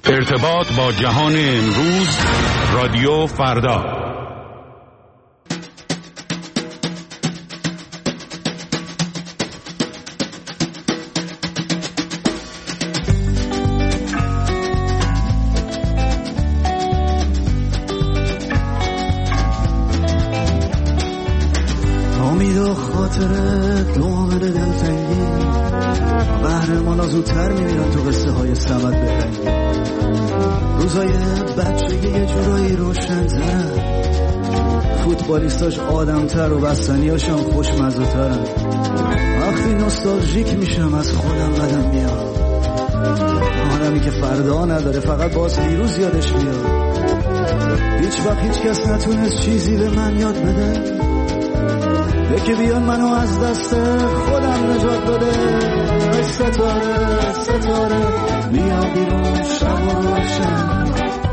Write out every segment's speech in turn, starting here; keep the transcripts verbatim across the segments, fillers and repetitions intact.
ارتباط با جهان امروز، رادیو فردا. امید و خاطره دوامد دلتنگی، قهرمان ها زودتر میبینن تو قصه های سمت بهرنگی. روزای بچگی یه جورایی روشن ترن، فوتبالیستاش آدمتر و بستنیاشم خوشمزه ترن. وقتی نوستالژیک میشم از خودم بدم میاد، آدمی که فردا نداره فقط باز دیروز یادش میاد. هیچ وقت هیچ کس نتونست چیزی به من یاد بده، یکی بیان منو از دست خودم نجات بده. ستاره ستاره بیا بیرون شب و روشن،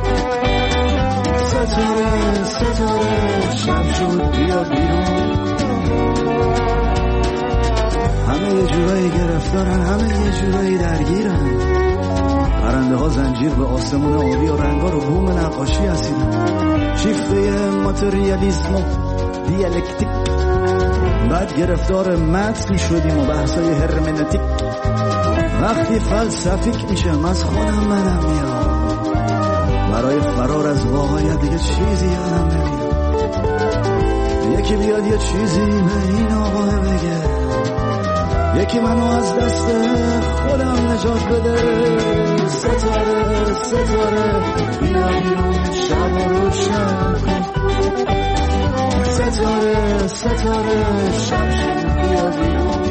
ستاره ستاره شب شد بیا بیرون. همه یه جورایی گرفتارن، همه یه جورایی درگیرن. پرنده ها زنجیر به آسمون آبی و رنگا رو بوم نقاشی هستیدن. شیفته ماتریالیسم و دیالکتیک، بعد گرفتار متن شدیم و بحثای هرمنتیک. وقتی فلسفیک میشم از خودم بدم میاد، برای فرار از واقعیت دیگه چیزی یادم نمیاد. یکی بیاد یه چیزی به این آقا بگه، یکی منو از دست خودم نجات بده. ستاره ستاره بیا بیرون شب و روشن کن، ستاره ستاره شب شد بیا بیرون.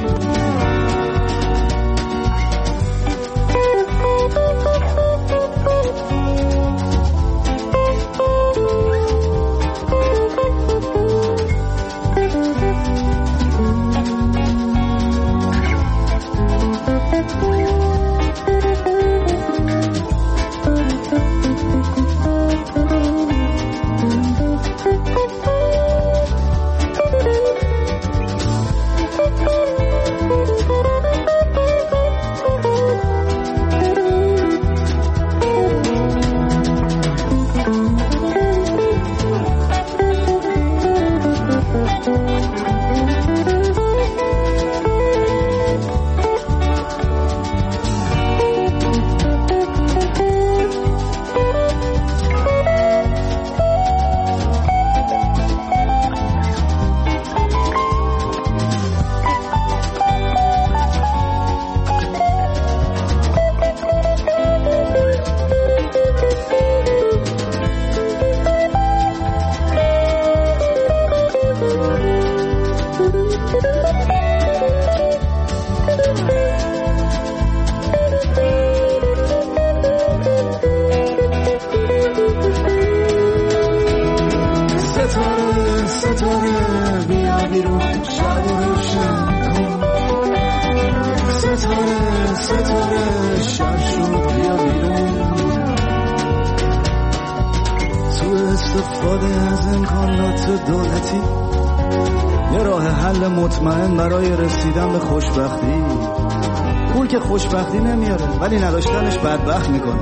خوشبختی نمیاره ولی نداشتنش بدبخت میکنه.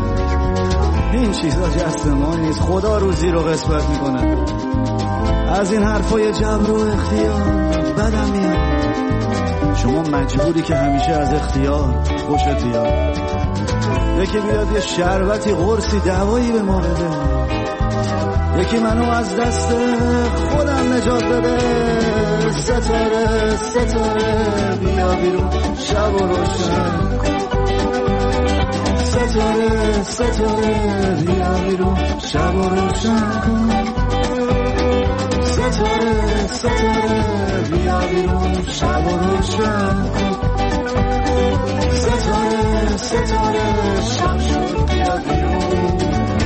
این چیزا جست ما نیست، خدا روزی رو قسمت میکنه. از این حرفای جبر و اختیار بدم میاد. شما مجبوری که همیشه از اختیار خوشت بیاد. یکی بیاد یه شربتی قرصی دوایی به ما بده، یکی منو از دست خودم نجات بده. ستاره ستاره بیا بیرون شب و روشن، ستاره ستاره بیا بیرون شب و روشن کن. ستاره ستاره بیا بیرون شب و روشن کن. ستاره ستاره شب شد بیا بیرون.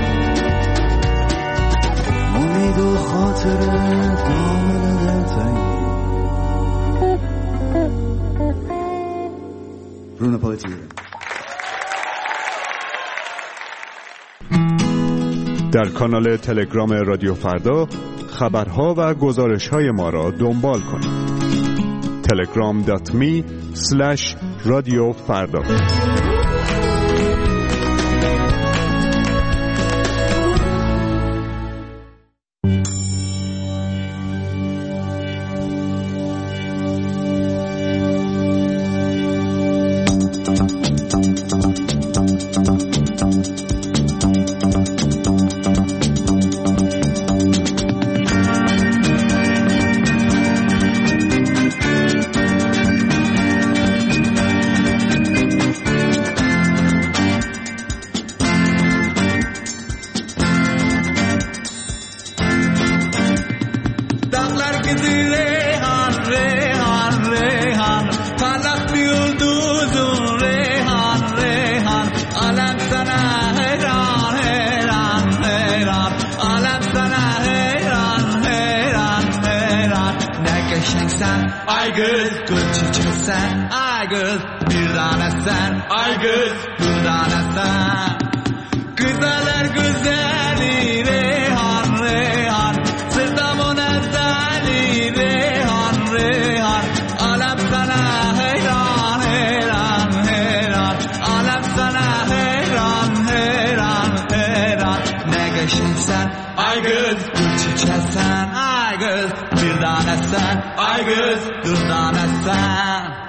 امید و خاطره دامن دلتنگی. برونو پاتیره. در کانال تلگرام رادیو فردا خبرها و گزارش‌های ما را دنبال کنید. تلگرام دات می اسلش رادیو فردا. sen, ay kız gül çiçek sen, ay kız bir tane sen, ay kız bir tane sen. Güzeller güzeli Reyhan Reyhan, sırtamın ezdeli Reyhan Reyhan. Alem sana heyran heyran heyran, alem sana heyran heyran heyran. Ne geçin sen, ay kız gül çiçek sen, ay kız bir tane sen, ay kız bir tane sen.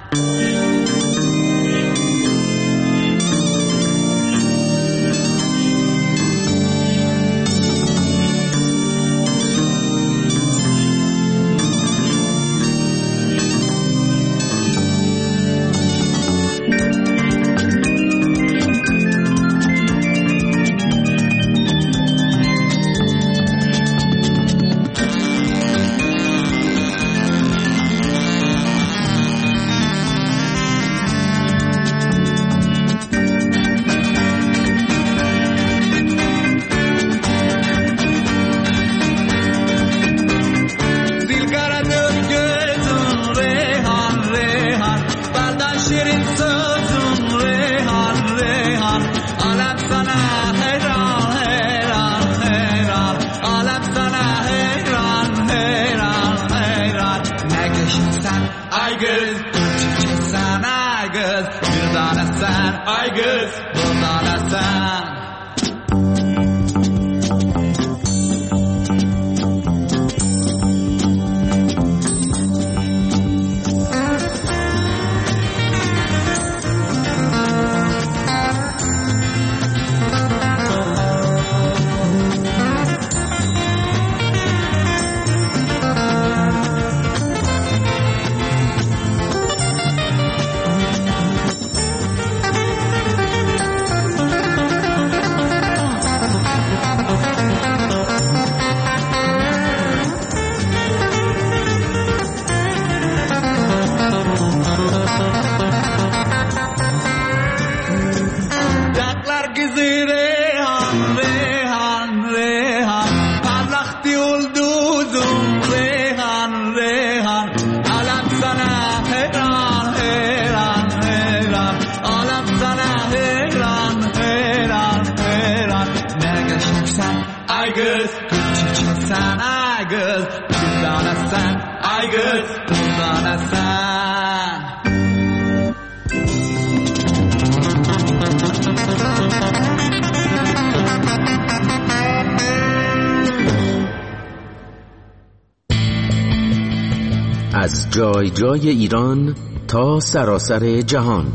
از جای جای ایران تا سراسر جهان،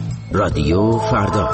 رادیو فردا.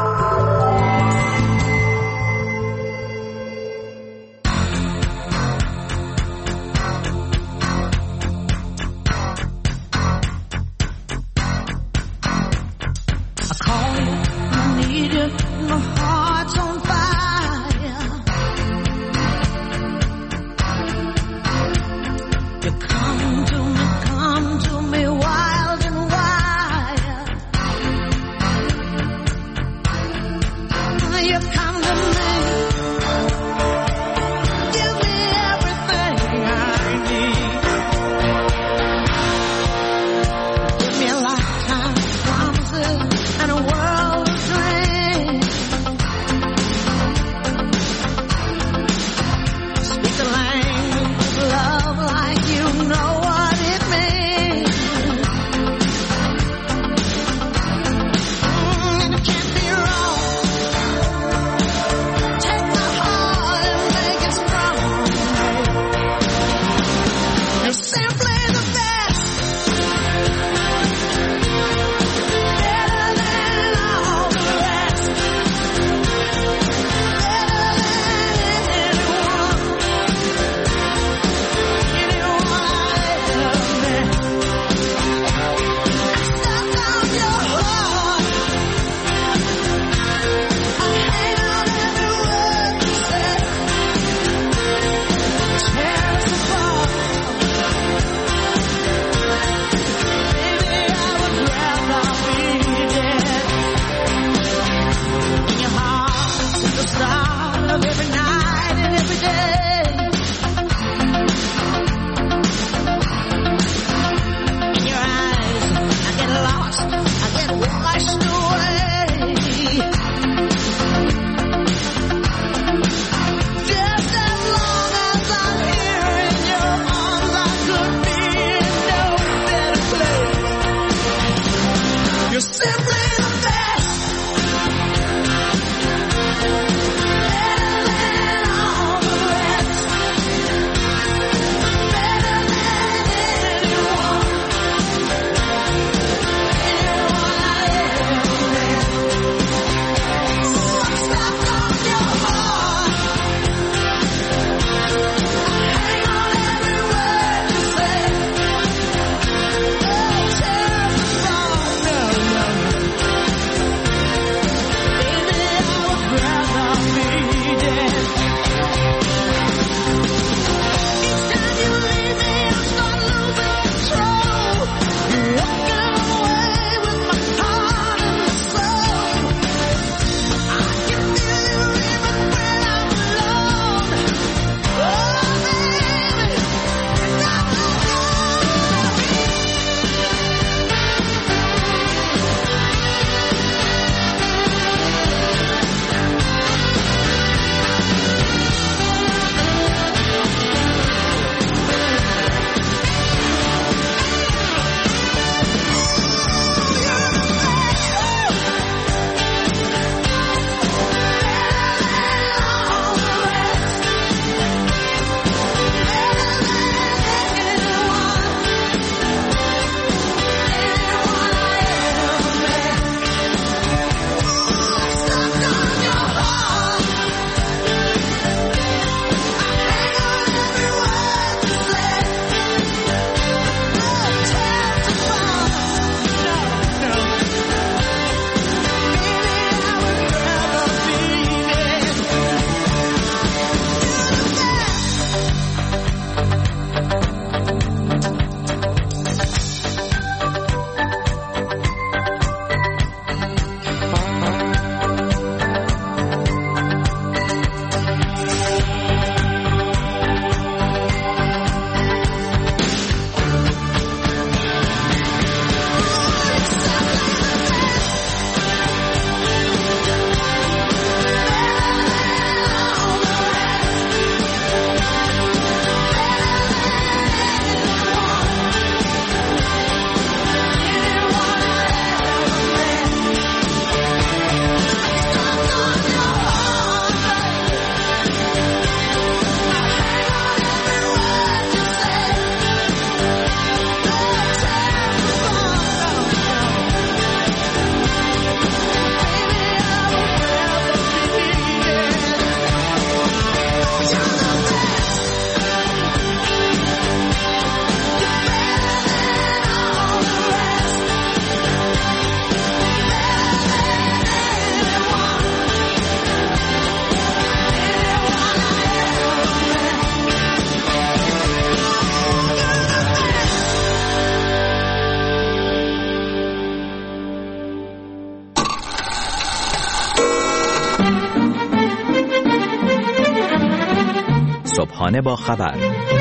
صبحانه با خبر،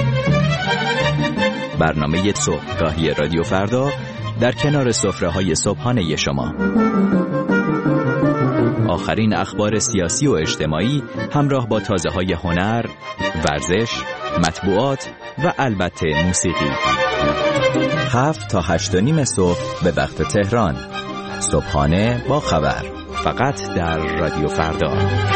برنامه صبحگاهی رادیو فردا در کنار سفره‌های صبحانه شما. آخرین اخبار سیاسی و اجتماعی همراه با تازه‌های هنر، ورزش، مطبوعات و البته موسیقی. هفت تا هشت و نیم صبح به وقت تهران. صبحانه با خبر، فقط در رادیو فردا.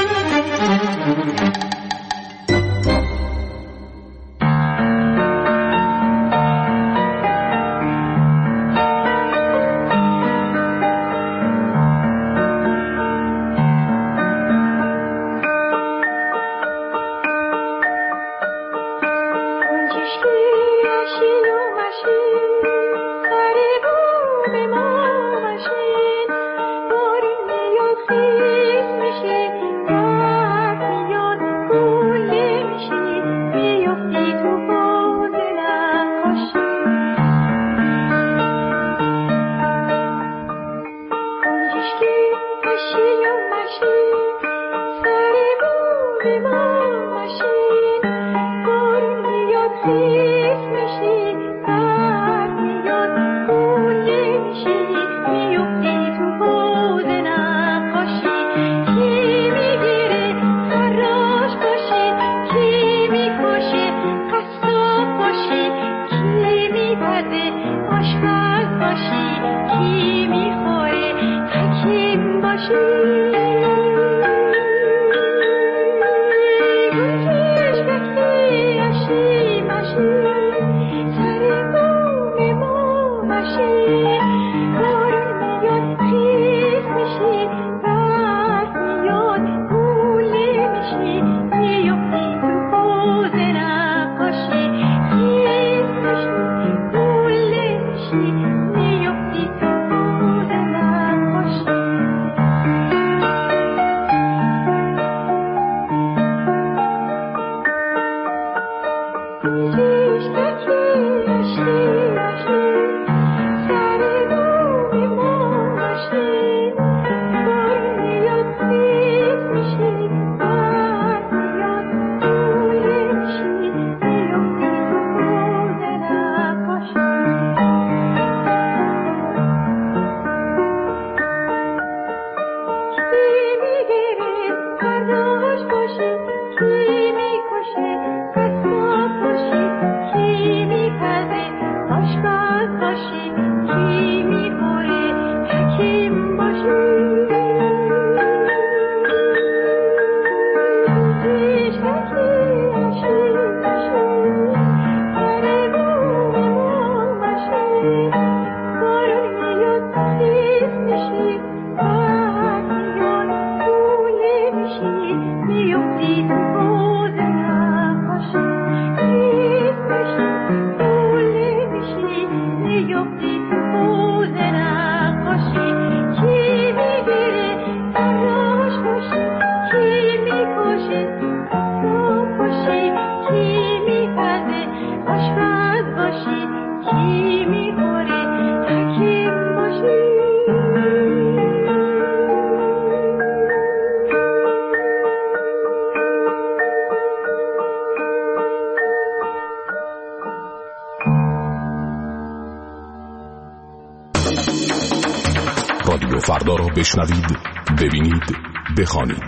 رادیو فردا را بشنوید، ببینید، بخوانید.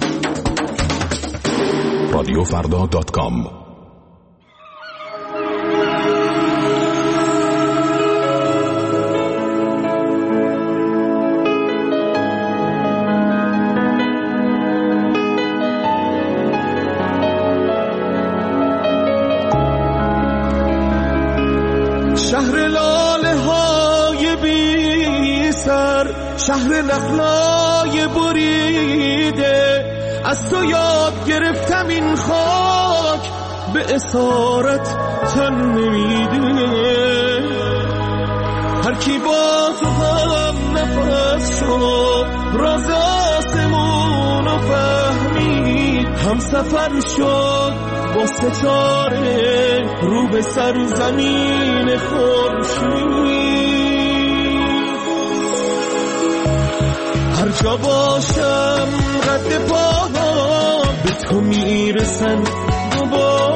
رادیو فردا دات کام. شهر لاله های بی سر، شهر نخلای بریده، از تو یاد گرفتم این خاک به اسارت تن نمیده. هر کی با تو هم نفس شد، راز آسمون رو فهمید، هم سفر شد با ستاره رو به سر زمین خورشید. هر جا باشم قد پاها به تو میرسن دوباره.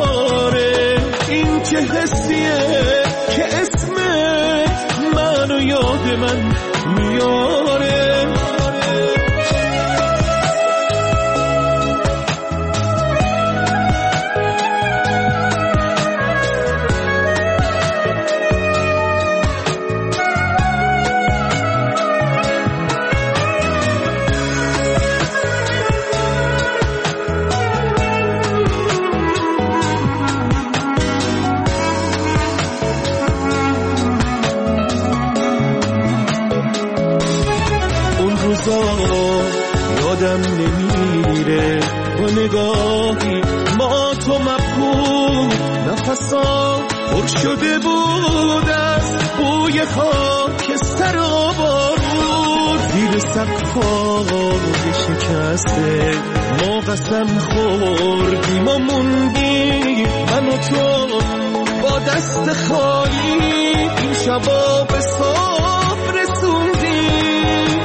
نمیره با نگاهی ما تو مفهوم نفسا پر شده بود از بوی خاکستر و بارود زیر سقفای شکسته ما قسم خوردیم و موندیم من و تو با دست خالی این شبا به صبح رسوندیم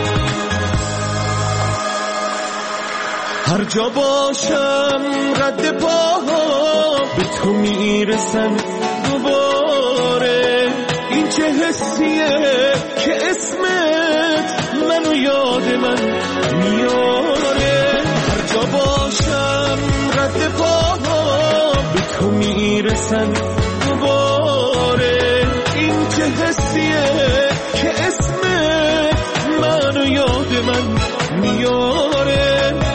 هر جا باشم رد پاها به تو میرسن دوباره این چه حسیه که اسمت منو یاد من میاره هر جا باشم رد پاها به تو میرسن دوباره این چه حسیه که اسمت منو یاد من میاره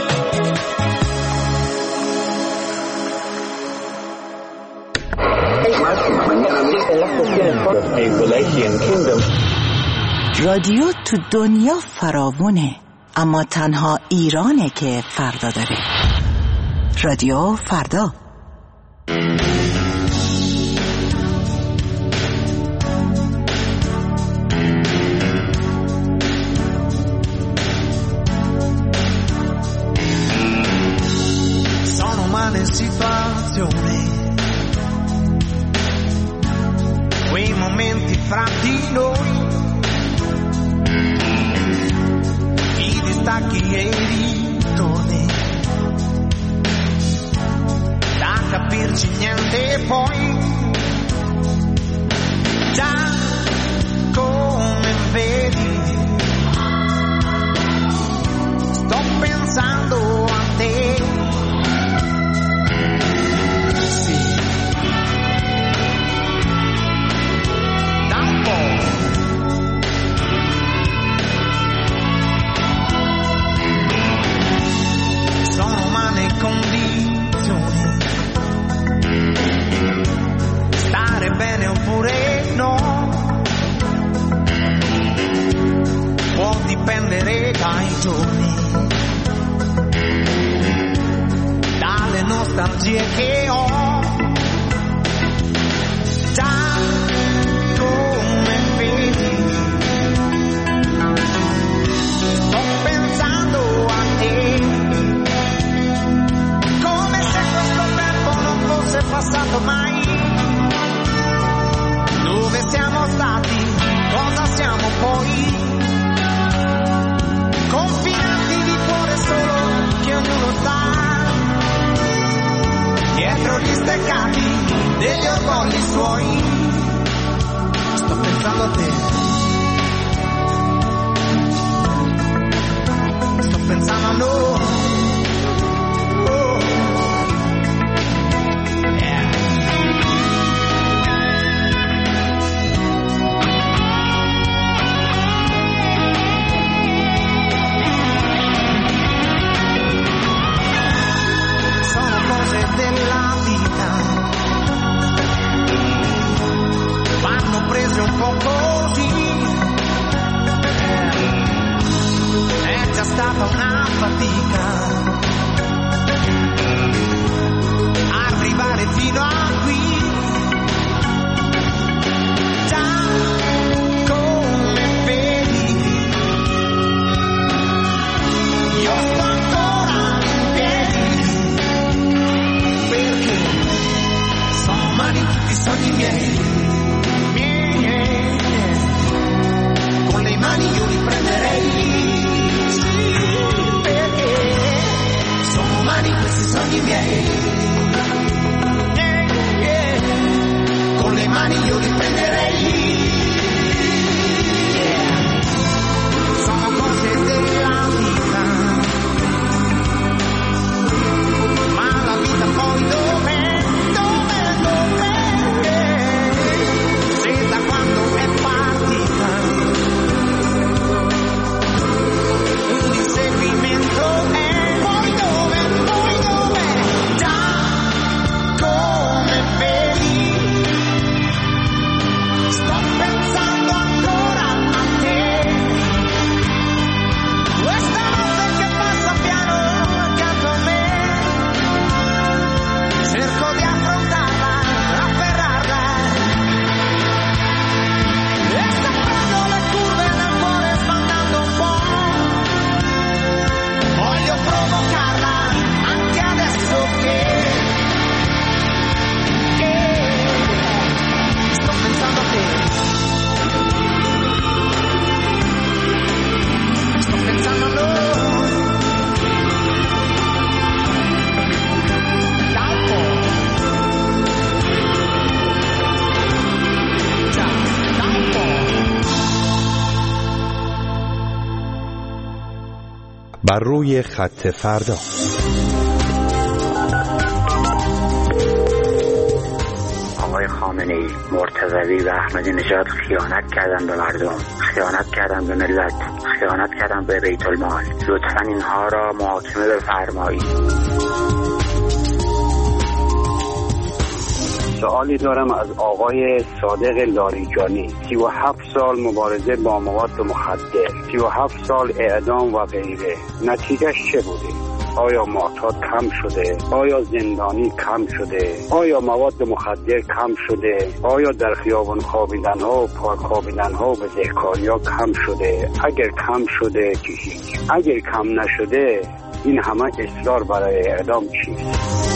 رادیو تو دنیا فراوونه اما تنها ایرانه که فردا داره. رادیو فردا. Sono umane situazioni, quei momenti fra di noi, i distacchi e i ritorni, da capirci niente poi, già come vedi, sto pensando a te. Stare bene oppure no può dipendere dai giorni, dalle nostalgie che ho, già come vedi sto pensando a te. Passato mai, dove siamo stati, cosa siamo poi, confinati di cuore solo che ognuno sta, dietro gli steccati degli orgogli suoi, sto pensando a te, sto pensando a noi. Un po' così, è già stata una fatica arrivare fino a qui, già come vedi io sto ancora in piedi, perché sono umani tutti i sogni miei. Mani io li prenderei, perché sono umani questi sogni miei, yeah, yeah. Con le mani io li prenderei, yeah. Sono cose della vita, ma la vita poi dov'è, dov'è, dov'è, se da quando è partita seguimento è poi dove, poi dove, già come vedi بر روی خط فردا. آقای خامنه‌ای، مرتضوی و احمدی نژاد خیانت کردن به مردم، خیانت کردن به ملت، خیانت کردن به بیت المال. لطفاً اینها را محاکمه بفرمایید. سوالی دارم از آقای صادق لاریجانی. سی و هفت سال مبارزه با مواد مخدر، سی و هفت سال اعدام و غیره، نتیجهش چه بوده؟ آیا معتاد کم شده؟ آیا زندانی کم شده؟ آیا مواد مخدر کم شده؟ آیا در خیابان خوابیدن ها و پارک خوابیدن ها و بزهکاری ها کم شده؟ اگر کم شده که هیچ، اگر کم نشده این همه اصرار برای اعدام چیست؟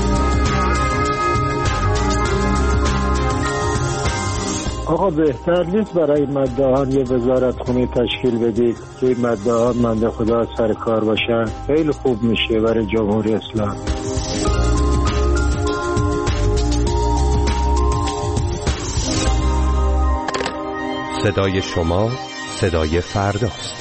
آقا بهتر نیست برای مدعیان یه وزارتخونه تشکیل بدید که این مدعیان منده خدا سر کار باشن؟ خیلی خوب میشه برای جمهوری اسلامی. صدای شما صدای فرداست.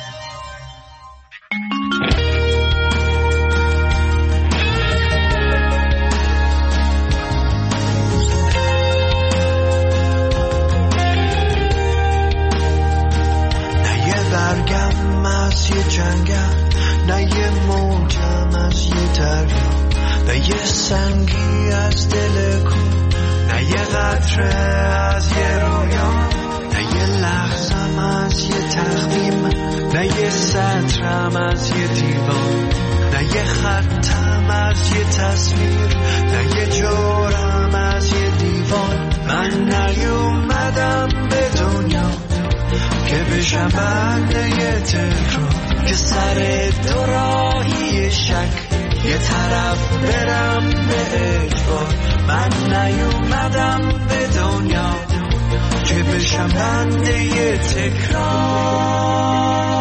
نه یه موجم از یه دریا، نه یه سنگی از دل کو، نه یه قطره از یه رویا، نه یه لحظم از یه تخمیم، نه یه سطرم از یه دیوان، نه یه خطم از یه تصویر، نه یه جورم از یه دیوان. من نیومدم به دنیا که بشم بنده یه تکرار، که سر دو راهی شک یه طرف برم به اجبار. من نیومدم به دنیا که بشم بنده یه تکرار.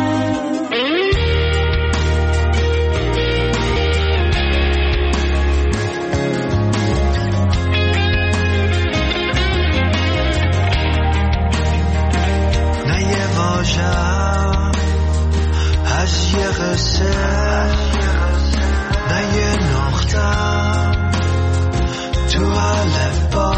نه یه واژه‌ام از یه قصه، نه یه نقطه‌ام تو الفبا،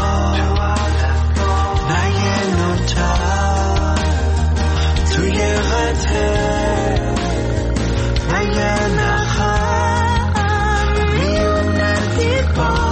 نه یه نوتم تو یه قطعه، نه یه نخم میونه دیوار.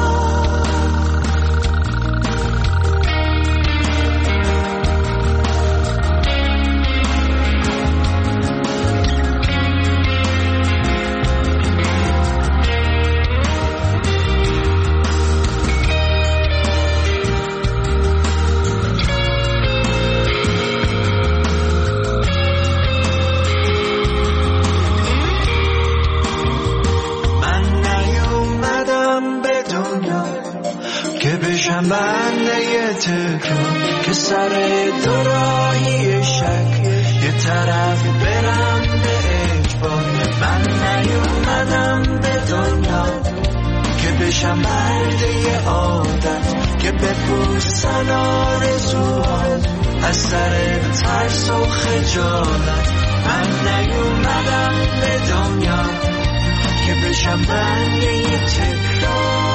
بنده یه تکرار، که سر دو راهی شک یه طرف برم به اجبار. من نیومدم به دنیا که بشم مرده یه عادت، که بپوسن آرزوها از سر ترس و خجالت. من نیومدم به دنیا که بشم بنده یه تکرار.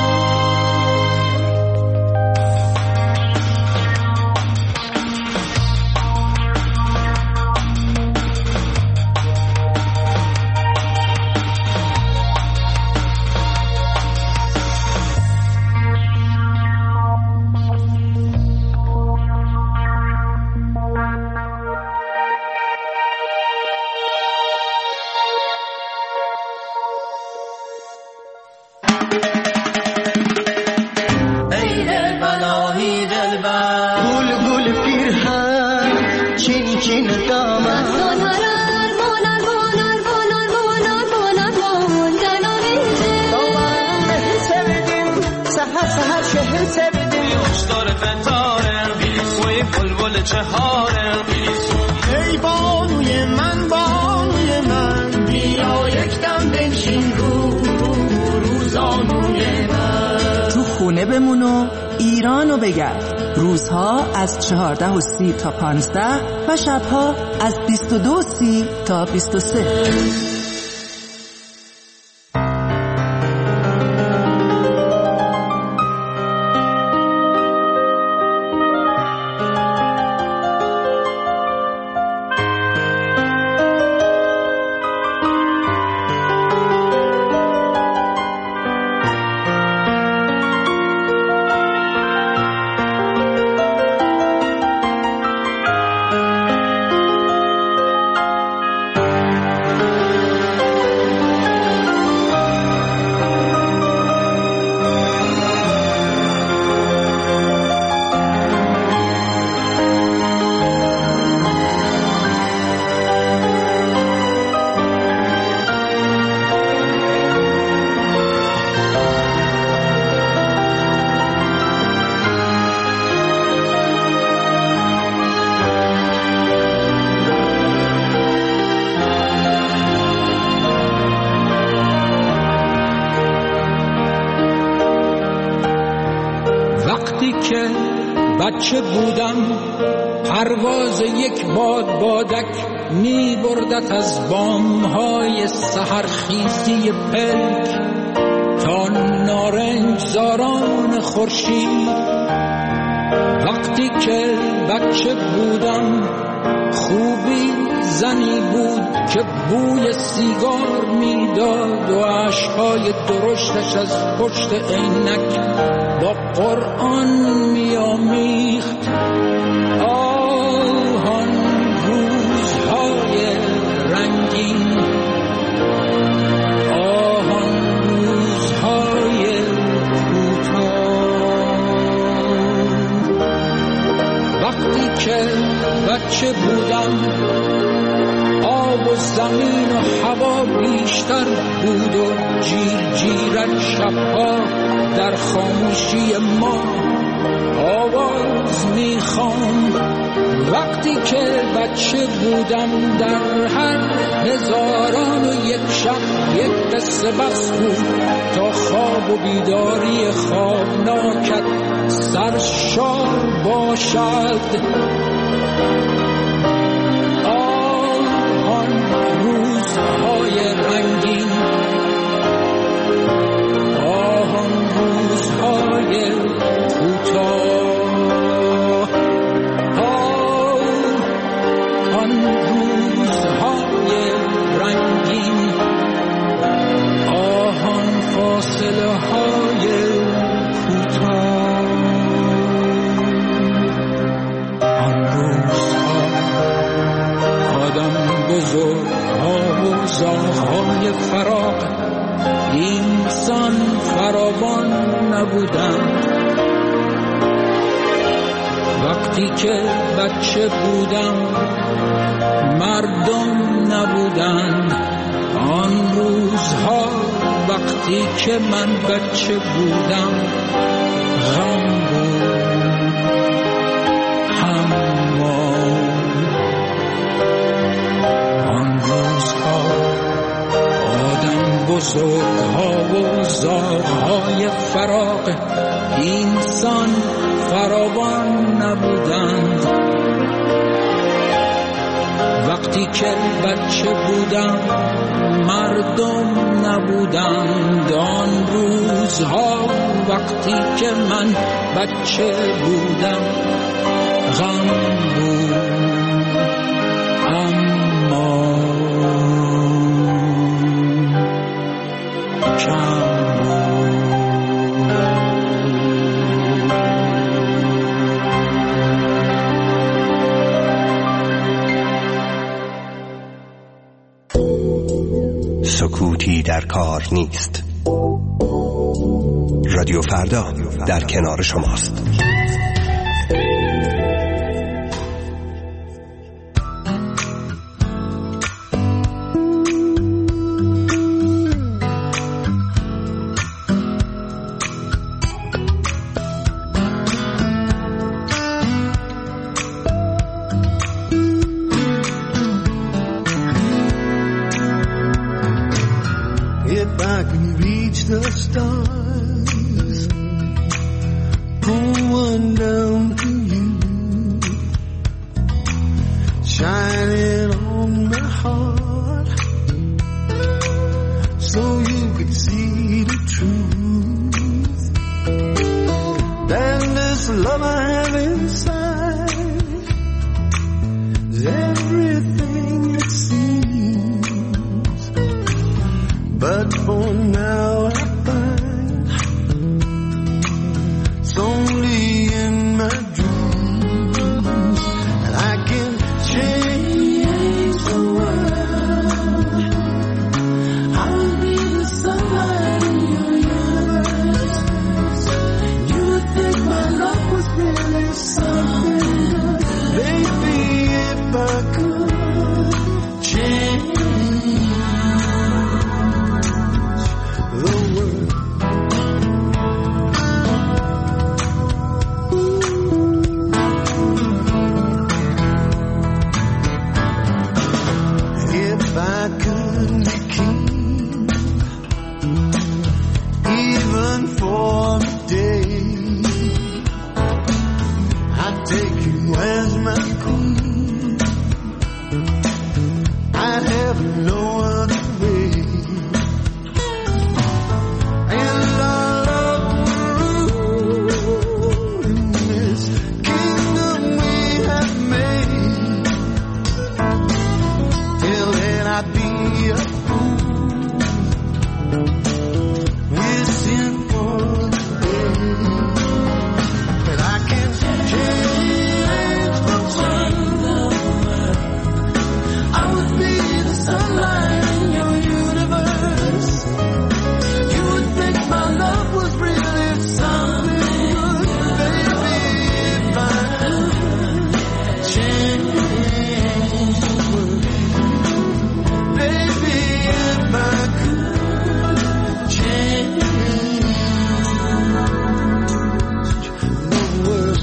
ای بانوی من بانوی من، بیا یک دم بنشین رو رو روزانوی من. تو خونه بمون و ایرانو بگرد. روزها از چهارده و سی تا پانزده و شبها از بیست و دو و سی تا بیست و سه. بچه بودم پرواز یک باد بادک می بردت از بامهای سحرخیزی پلک تا نارنج زاران خورشید. وقتی که بچه بودم خوبی زنی بود که بوی سیگار میداد و اشکهای درشتش از پشت عینک با قرآن میامیخت. آهان روزهای رنگین، آهان روزهای کوتاه. وقتی که بچه بودم آب و زمین و هوا بیشتر بود و جیر جیرک شبها در خاموشی ما آواز میخواند. وقتی که بچه بودم در هر هزاران و یک شب یک قصه بس بود تا خواب و بیداری خوابناکت سرشار باشد. آن روزهای رنگین، آن روزهای کوتاه، آن روزهای رنگین، آن فاصله های کوتاه، آن روزها آدم بزرگها و زاغهای فراق اینسان فراوان نبودند. وقتی که بچه بودم مردم نبودند. آن روزها وقتی که من بچه بودم غم بود، حمام. آن روزها آدم بزرگها و زاغهای فراق اینسان فراوان نبودند. وقتی که بچه بودم مردم نبودند. آن روزها وقتی که من بچه بودم غم بود، اما کم سکوتی در کار نیست. رادیو فردا در کنار شماست. pull one down to you, shine it on my heart, so you could see the truth. Then this love I have inside is everything it seems, but for now I find it's only in my dreams, and I can change the world. I'll be the sunlight in your universe. You would think my love was really something. Baby, if I could change the world. If I could be king, even for a day, I'd take you as my queen. I'd have no other way. And our love will rule in this kingdom we have made. Till then I'd be a fool, wishing for the day that I can change the world. I would be the sunlight in your universe. You would think my love was really something good. Baby, if I could change the world. Baby, if I could change the world.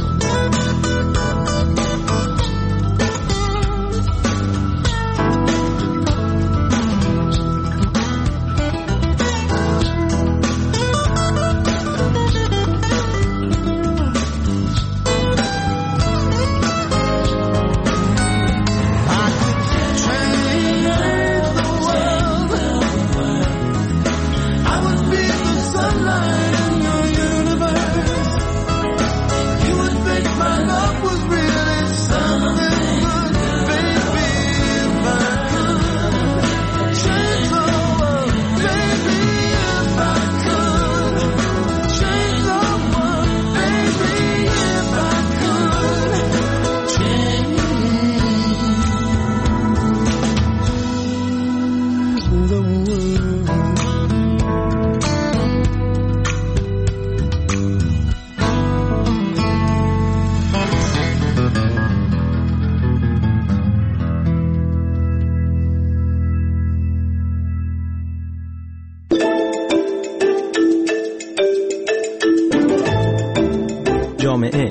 جامعه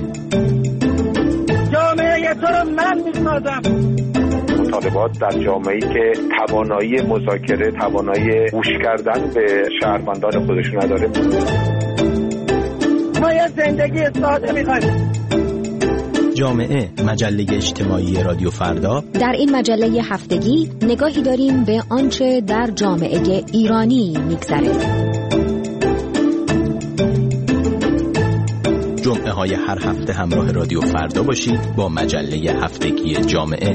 جامعه تو رو من میسازم. مطالبات در جامعه‌ای که توانایی مذاکره، توانایی گوش کردن به شهروندان خودشون نداره. ما یه زندگی ساده می‌خوایم. جامعه، مجله اجتماعی رادیو فردا. در این مجله هفتگی نگاهی داریم به آنچه در جامعه ایرانی می‌گذره. جمعه های هر هفته همراه رادیو فردا باشید با مجله هفتگی جامعه.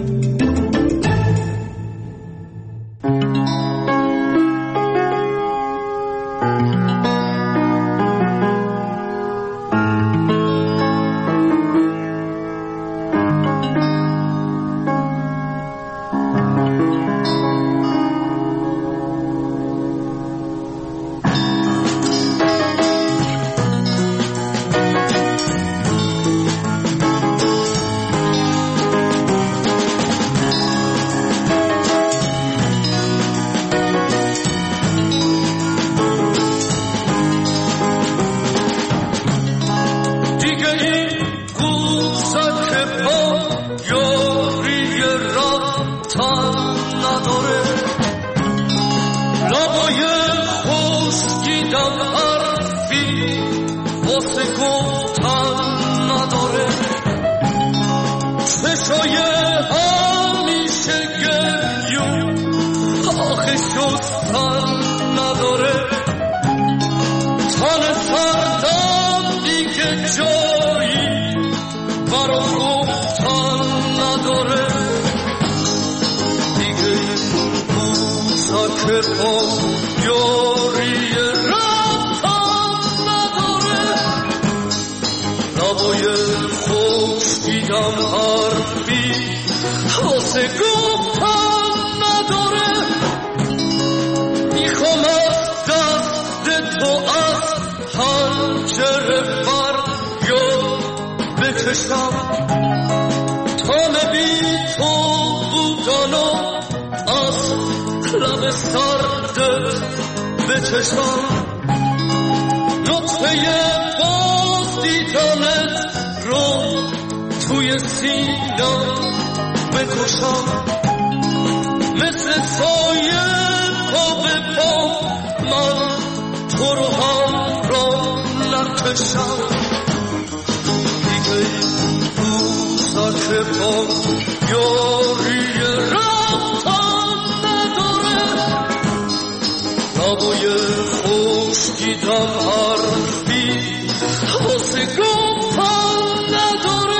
واسه گفتن واسه گفتن نداره میخوام از دست تو از پنجره فریاد بکشم تا نبی تو بودنو از لب سردت بچشم نطفه باز دیدنت رو توی سینم بکشم مثل سایه پا به پا من تو رو هم را نکشم دیگه روزا که پا یاری رفتن نداره نبای خوش دیدم حرفی واسه گفتن نداره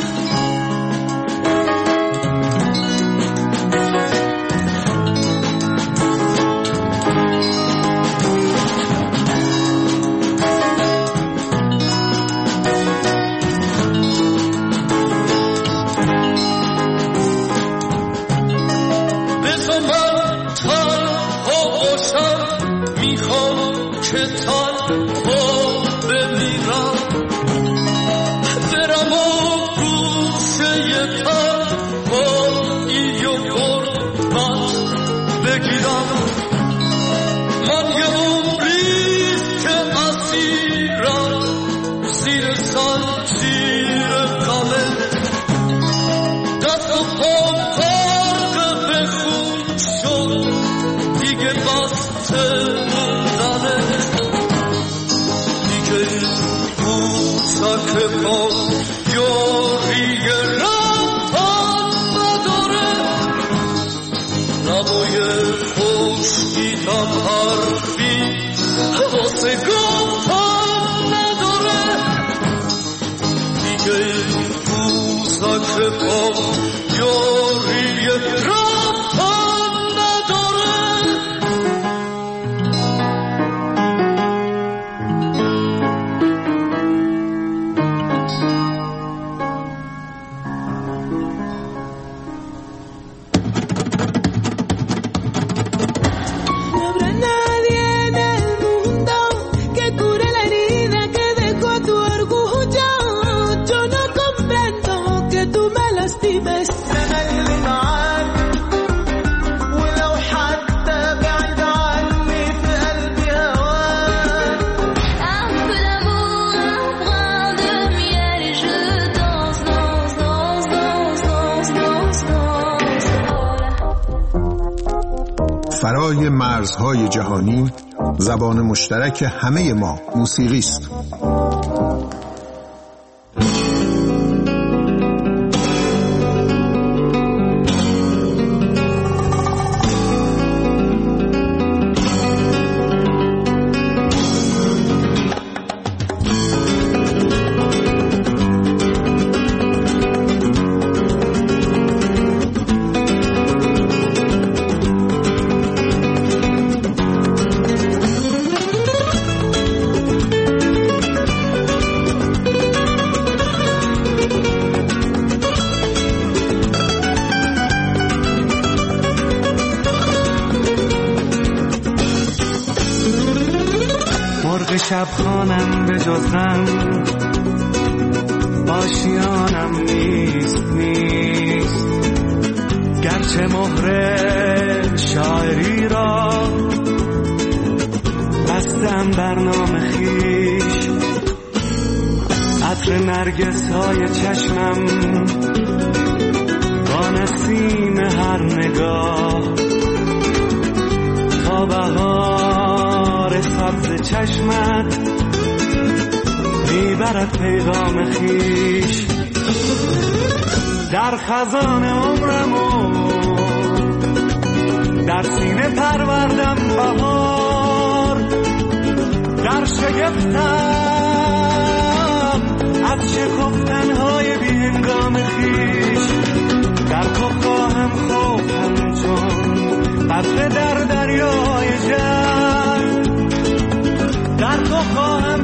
فرای مرزهای جهانی زبان مشترک همه ما موسیقی است. شب خانم به جز غم آشیانم نیست نیست گرچه مهر شاعری را بستم بر نام خویش عطر نرگس های چشمم با نسیم هر نگاه تا بهار سبز چشمت میبرد پیغام خویش در خزان عمرمو در سینه پروردم بهار در شگفتم از شکفتنهای بی‌هنگام خویش در کفاهم خوفم چون قطره در دریای جنگ در کفاهم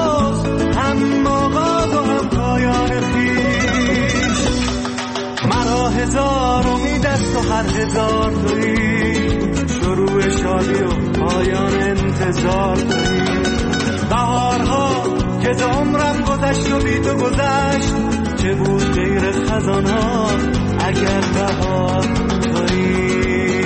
جز هم آغاز و هم پایان خویش مرا هزار تویی، شروع شادی و پایان انتظار تویی. بهارها که ز عمرم گذشت و بی تو گذشت، چه بود غیر خزانها اگر بهار تویی.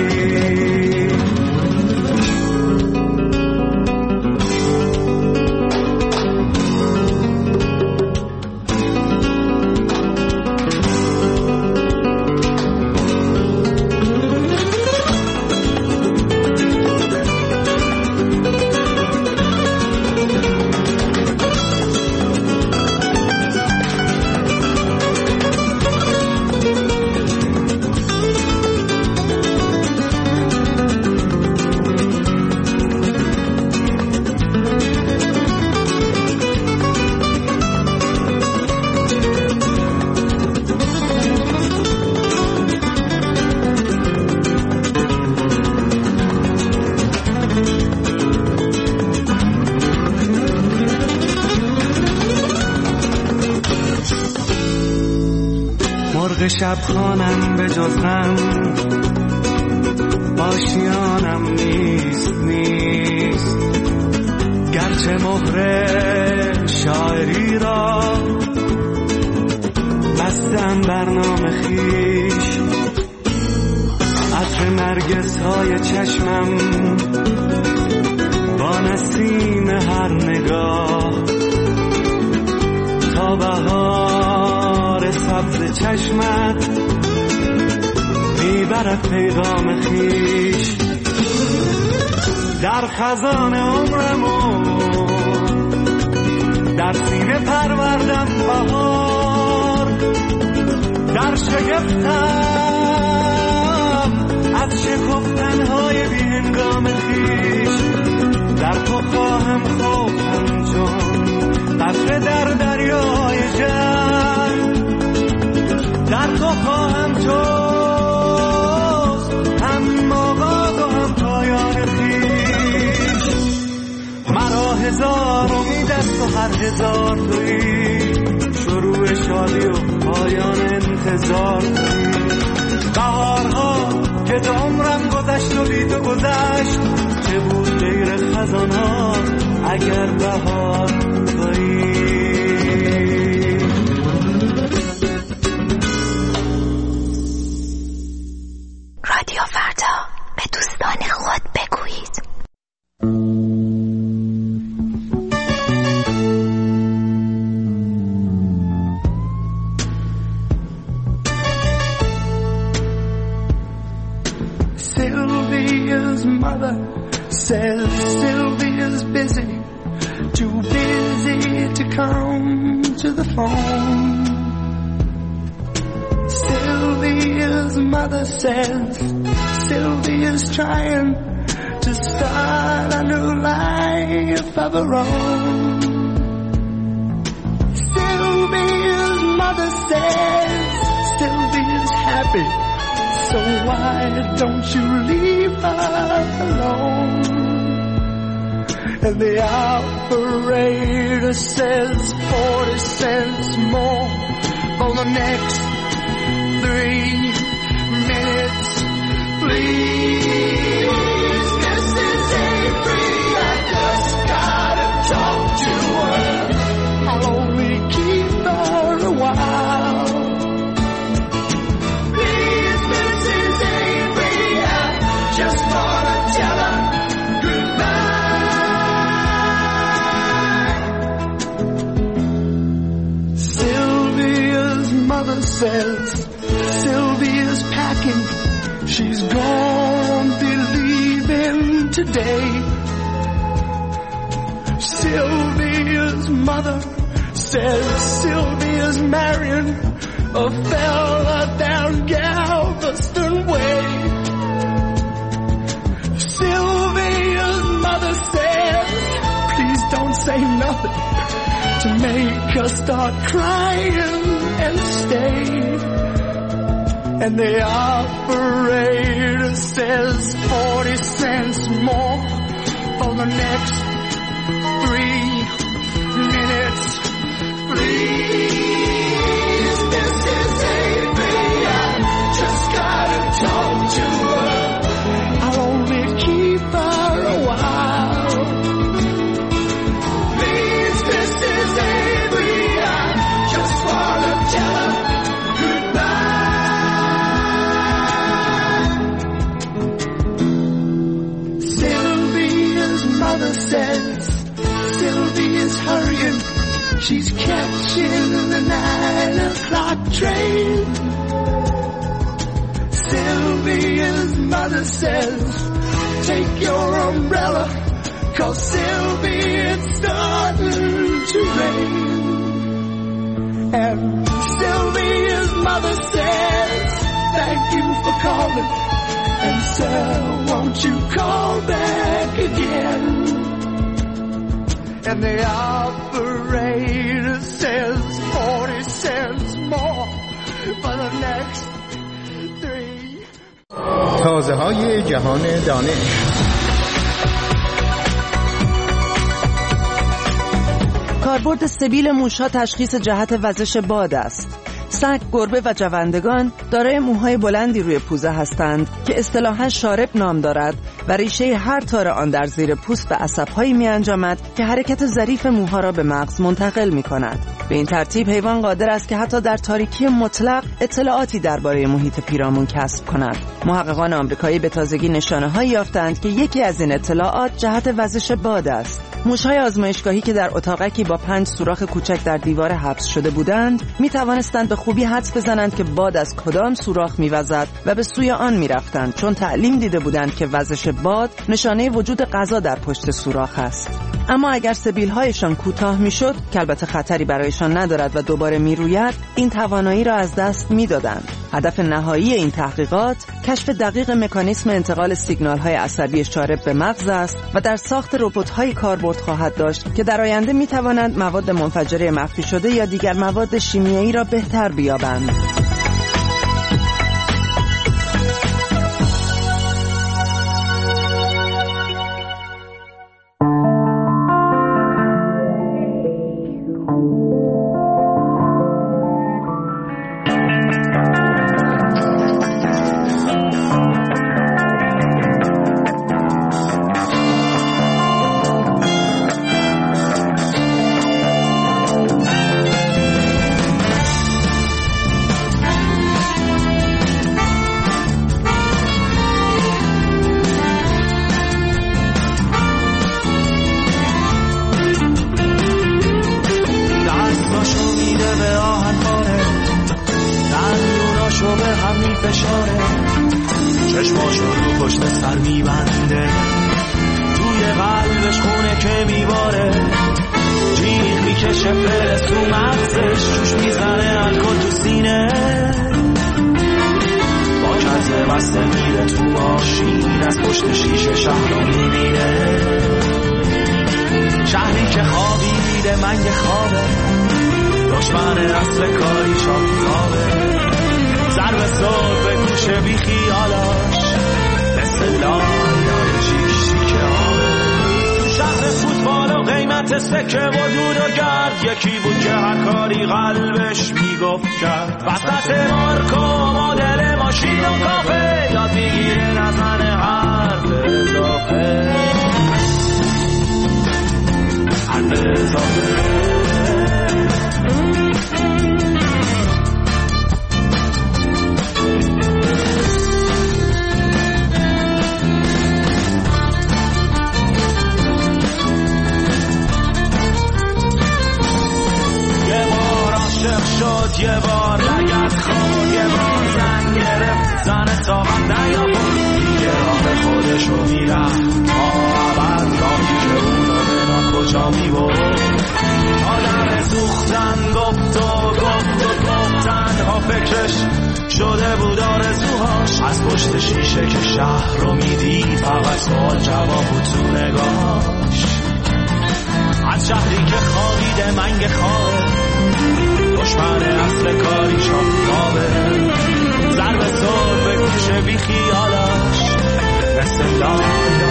شب خانم به جز غم آشیانم نیست نیست، گرچه مهر شاعری را بستم برنامه خیش. عطر نرگس های چشمم با نسیم هر نگاه، تا بهار سبز چشمت میبرد پیغام خیش. در خزان عمرمو در سینه پروردم بهار، در شگفتم از شکفتنهای بی هنگام خیش. در تو خواهم خواب همچون قطره در دریای جنگ، در تو خواهم جز هم آغاز و هم پایان خویش. مرا هزار امید است و هر هزار تویی، شروع شادی و پایان انتظار تویی. بهارها که ز عمرم گذشت و بی تو گذشت، چه بود غیر خزانها اگر بهار تویی. رادیو فردا، به دوستان خود بگویید. Sylvia's mother says Sylvia's busy, too busy to come to the phone. Sylvia's mother says Sylvia's trying to start a new life of her own. Sylvia's mother says Sylvia's happy, so why don't you leave her alone? And the operator says forty cents more for the next three minutes, please. Missus Avery, I just gotta talk to her. I'll only keep her a while. Please, Missus Avery, I just wanna tell her goodbye. Sylvia's mother says Sylvia's packing, she's gonna be leaving today. Sylvia's mother says Sylvia's marrying a fella down Galveston Way. Sylvia's mother says, please don't say nothing to make her start crying and stay. And the operator says forty cents more for the next three minutes, please. Missus Avery, I just gotta talk to mother says Sylvia's hurrying, she's catching the nine o'clock train. Sylvia's mother says take your umbrella, 'cause Sylvia, it's starting to rain. And Sylvia's mother says thank you for calling, and sir, won't you call back again? And the operator says forty cents more for the next three. تازه های جهان دانش. کاربرد سبیل موش‌ها تشخیص جهت وزش باد است. سگ، گربه و جوندگان دارای موهای بلندی روی پوزه هستند که اصطلاحاً شارب نام دارد و ریشه هر تار آن در زیر پوست به عصب‌هایی می‌انجامد که حرکت ظریف موها را به مغز منتقل می‌کند. به این ترتیب حیوان قادر است که حتی در تاریکی مطلق اطلاعاتی درباره محیط پیرامون کسب کند. محققان آمریکایی به تازگی نشانه‌هایی یافتند که یکی از این اطلاعات جهت وزش باد است. موش‌های آزمایشگاهی که در اتاقکی با پنج سوراخ کوچک در دیوار حبس شده بودند، می‌توانستند به خوبی حدس بزنند که باد از کدام سوراخ می‌وزد و به سوی آن می‌رفتند، چون تعلیم دیده بودند که وزش باد نشانه وجود غذا در پشت سوراخ است. اما اگر سبیل‌هایشان کوتاه می‌شد، که البته خطری برایشان ندارد و دوباره می‌روید، این توانایی را از دست می‌دادند. هدف نهایی این تحقیقات کشف دقیق مکانیسم انتقال سیگنال‌های عصبی شارب به مغز است و در ساخت ربات‌های کاربرد خواهد داشت که در آینده می‌توانند مواد منفجره مخفی شده یا دیگر مواد شیمیایی را بهتر بیابند. چشماشو رو پشت سر میبنده، توی قلبش خونه که میباره، جیغ میکشه فرس تو مغزش، جوش میزنه الکل تو سینه، با کته بسته میره تو ماشین، از پشت شیشه شهر رو میبینه، شهری که خوابیده منگ خوابه، دشمن اصل کاری شاکتابه، ضرب صبح به گوشه بی خیالاش، مثل لایای شیشی که آبه، شهر فوتبال و قیمت سکه و دود و گرد، یکی بود که هر کاری قلبش میگفت کرد، وسط مارکو مدل ماشین و کافه، یاد میگیره نزن حرف اضافه، حرف اضافه. شد یه بار لگت خود، یه بار زن گرفت، زن طاقت نیاورد، دیگه راه خودشو میرفت تا عبد، راهی که اونو به کجا میبرد، آدم سوختن گفت و گفت و گفتن ها، فکرش شده بود آرزوهاش، از پشت شیشه که شهر رو میدید، فقط سوال جواب بود تو نگاهاش، از شهری که خوابیده منگ خوابه، دشمن اصل کاری شاکتابه، ضرب صبح به گوشه بی خیالاش، مثل لایه